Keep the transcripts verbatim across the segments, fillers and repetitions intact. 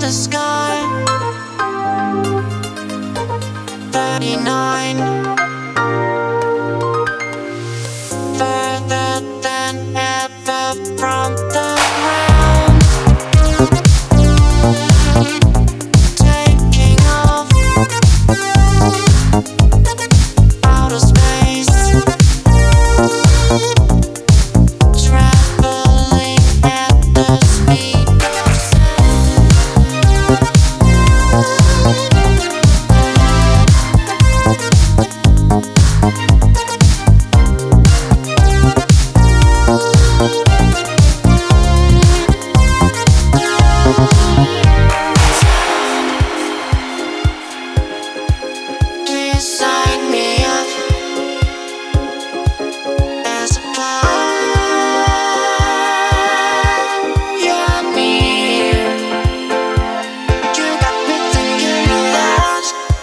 the sky. thirty-nine, further than ever from the ground, taking off outer space, traveling at the speed of sound. Please sign me up as a pioneer. You got me thinking aloud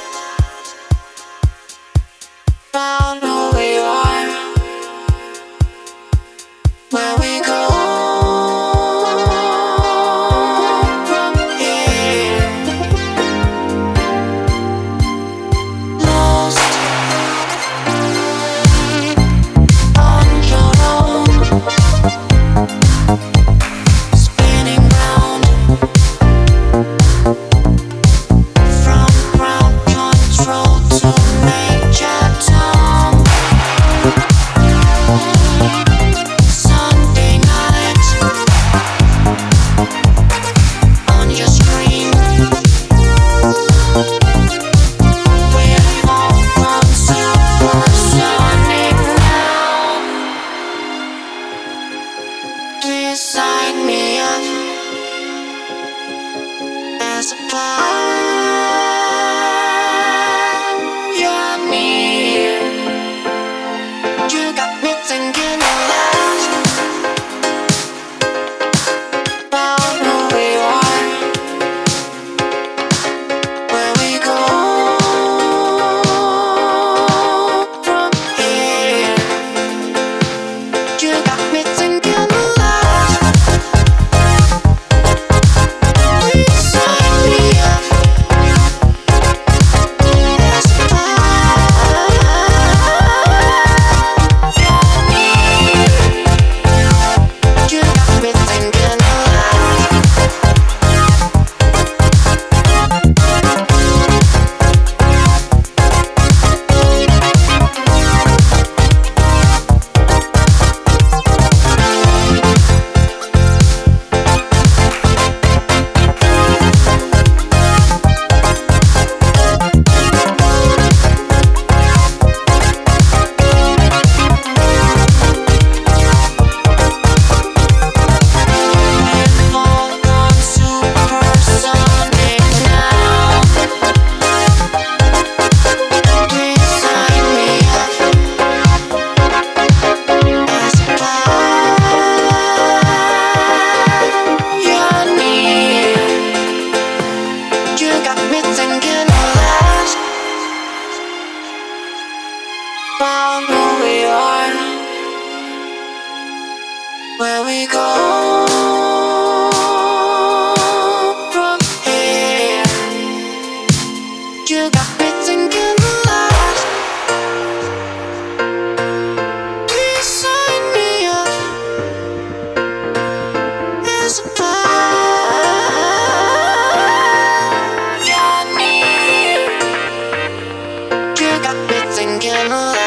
about who we are, where we go from here. Lost on your own, spinning round from ground control to Major Tom. Sunday night on your screen, we're all on supersonic now. Please sign me up as a pioneer. You got me thinking aloud about who we are, where we go from here. You got me thinking aloud. Please sign me up as a pioneer. You got me thinking aloud. We're all on supersonic now. Please sign me up as a pioneer. You got me thinking aloud about who we are, where we go from here. You got me thinking aloud. Please sign me up as a pioneer. You got me thinking aloud.